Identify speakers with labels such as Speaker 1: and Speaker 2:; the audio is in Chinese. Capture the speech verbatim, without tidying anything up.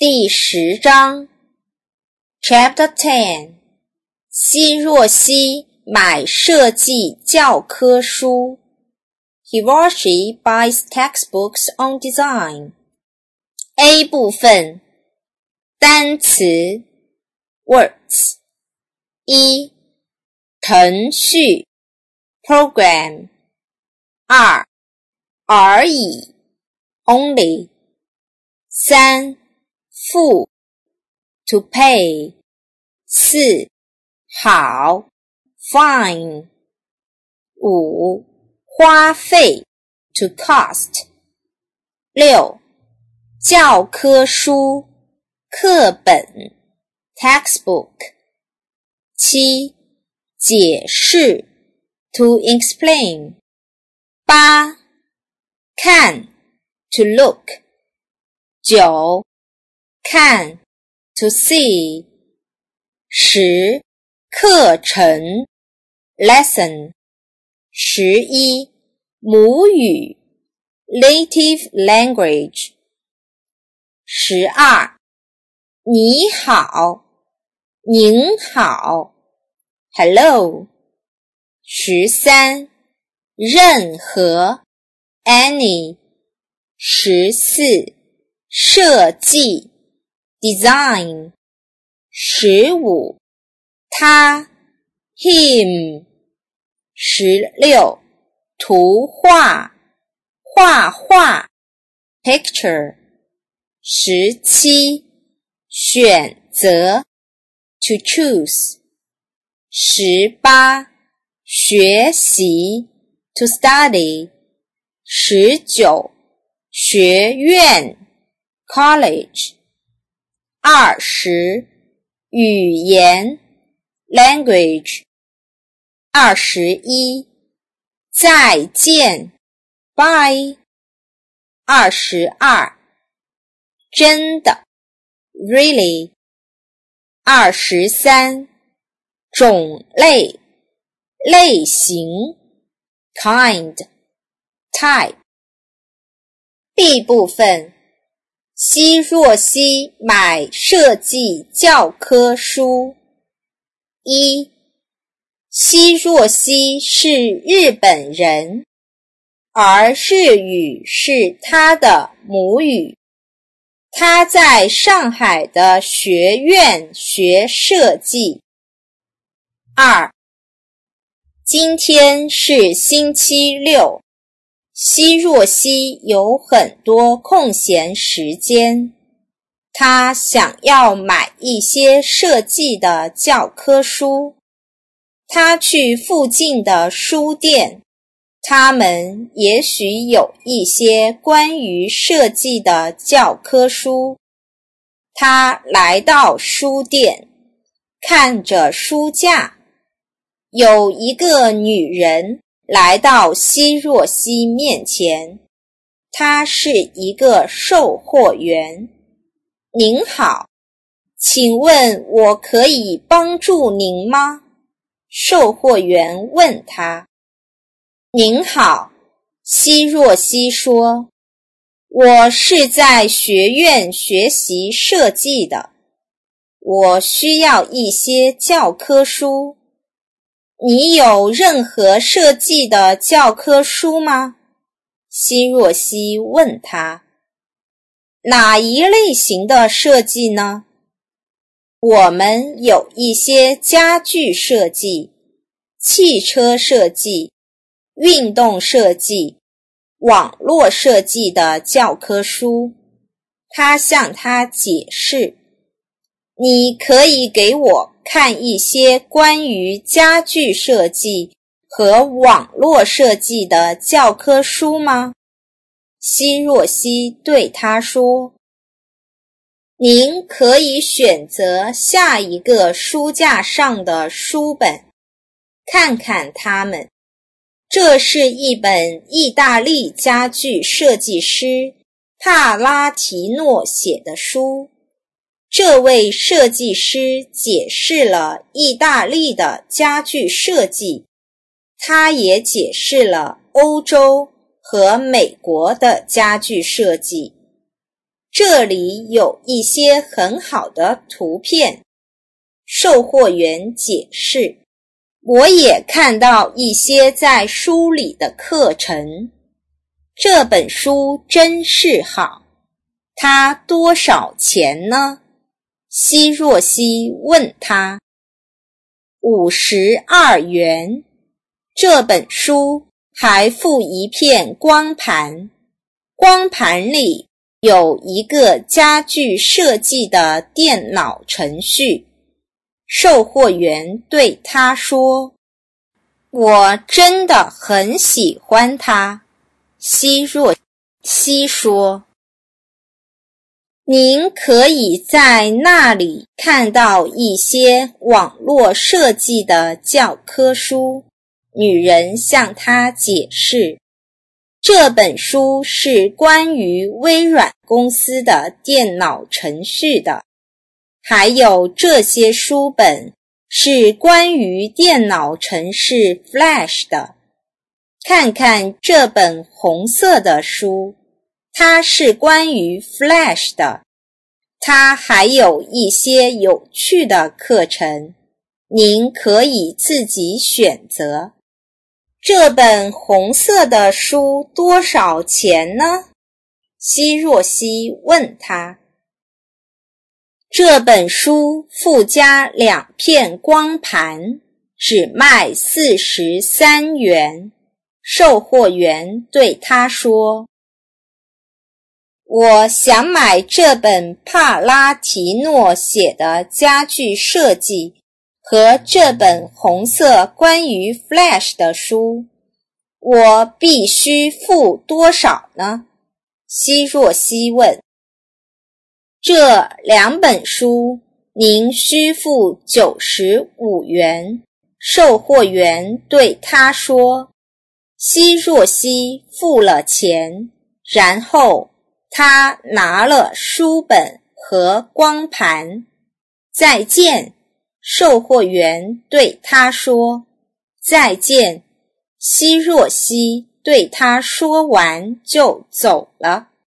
Speaker 1: 第十章 Chapter ten 希若西买设计教科书 Hiroshi buys textbooks on design. A 部分单词 Words 一程序 Program 二而已 Only 三付 To pay 四好 Fine 五花费 To cost 六教科书课本 Textbook 七解释 To explain 八看 To look 九看 To see 十课程 Lesson 十一母语 Native language 十二你好您好 Hello 十三任何 Any 十四设计 Design 十五他 Him 十六图画画画 Picture 十七选择 To choose 十八学习 To study 十九学院 College 二十语言 Language 二十一再见 Bye 二十二真的 Really 二十三种类类型 Kind Type B 部分希若西买设计教科书一希若西是日本人，而日语是他的母语。他在上海的学院学设计。二今天是星期六，希若西有很多空闲时间，他想要买一些设计的教科书。他去附近的书店，他们也许有一些关于设计的教科书。他来到书店，看着书架，有一个女人来到希若西面前，她是一个售货员。您好，请问我可以帮助您吗？售货员问他。您好，希若西说，我是在学院学习设计的，我需要一些教科书。你有任何设计的教科书吗？希若西问他。哪一类型的设计呢？我们有一些家具设计、汽车设计、运动设计、网络设计的教科书。他向他解释，你可以给我看一些关于家具设计和网络设计的教科书吗？希若西对他说，您可以选择下一个书架上的书本，看看它们。这是一本意大利家具设计师帕拉提诺写的书。这位设计师解释了意大利的家具设计，他也解释了欧洲和美国的家具设计。 这里有一些很好的图片。售货员解释，我也看到一些在书里的课程。这本书真是好，它多少钱呢？希若西问他。五十二元。这本书还附一片光盘，光盘里有一个家具设计的电脑程序。售货员对他说，我真的很喜欢它。希若西说，您可以在那里看到一些网络设计的教科书。女人向他解释，这本书是关于微软公司的电脑程序的，还有这些书本是关于电脑程式 Flash 的。看看这本红色的书，它是关于 Flash 的，它还有一些有趣的课程，您可以自己选择。这本红色的书多少钱呢？希若西问他。这本书附加两片光盘，只卖四十三元。售货员对他说，我想买这本帕拉提诺写的家具设计和这本红色关于 Flash 的书，我必须付多少呢？希若西问。这两本书您需付九十五元。售货员对他说。希若西付了钱，然后他拿了书本和光盘。再见。售货员对他说，再见。希若西对他说完就走了。